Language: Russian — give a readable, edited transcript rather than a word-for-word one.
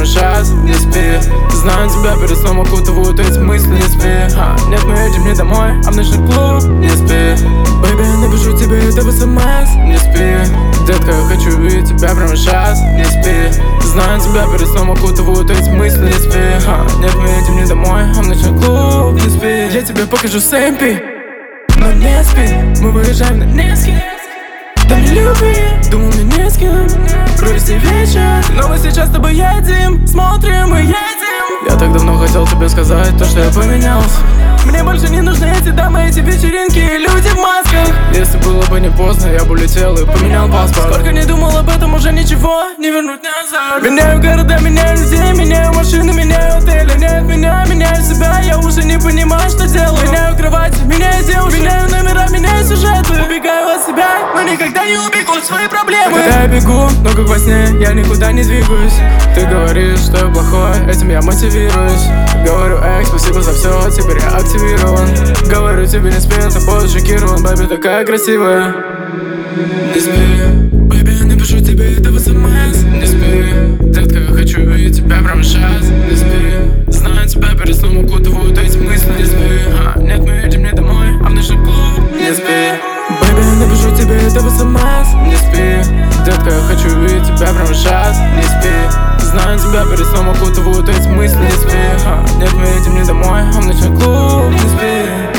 сейчас, не спи. Знаю, тебя перед сном окутывают эти мысли, не спи. Нет, мы едем не домой, а в ночной клуб, не спи. Бэйби, я напишу тебе это в СМС, не спи. Детка, я хочу увидеть тебя прямо сейчас, не спи. Знаю, тебя перед сном окутывают эти мысли, не спи. Нет, мы едем не домой, а в ночной клуб, не спи. Я тебе покажу сэмпи, но не спи. Мы выезжаем на Невский, там не люби, думал мне не с кем. Грустный вечер, но мы сейчас с тобой едем, смотрим и едем. Я так давно хотел тебе сказать то, что я поменялся. Мне больше не нужны эти дамы, эти вечеринки и люди в масках. Если было бы не поздно, я бы улетел и поменял паспорт. Сколько не думал об этом, уже ничего не вернуть назад. Меняю города, меняю людей, меняю машины, меняю отели. Нет меня, меняю себя, я уже не понимаю, что делаю. Меняю кровати, меняю девушек, меняю номера, меняю сюжеты. Убегаю от себя, но никогда не убегу от свои проблемы. Когда я бегу, но как во сне, я никуда не двигаюсь. Ты говоришь, что я плохой, этим я мотивируюсь. Говорю, спасибо за все, теперь я активирован. Говорю тебе, не спи, тобой шокирован. Бэби такая красивая, не спи. Бэби, я напишу тебе это в СМС, не спи. Детка, я хочу увидеть тебя прямо сейчас, не спи. Знаю, тебя перед сном укутывают эти мысли, не спи. Нет, мы едем не домой, а в ночной клуб, не спи. Бэби, я напишу тебе это в СМС, не спи. Детка, я хочу увидеть тебя прямо сейчас, не спи. Знаю, тебя перед сном окутывают эти мысли, не спи. Нет, мы едем не домой, а в ночной клуб, не спи.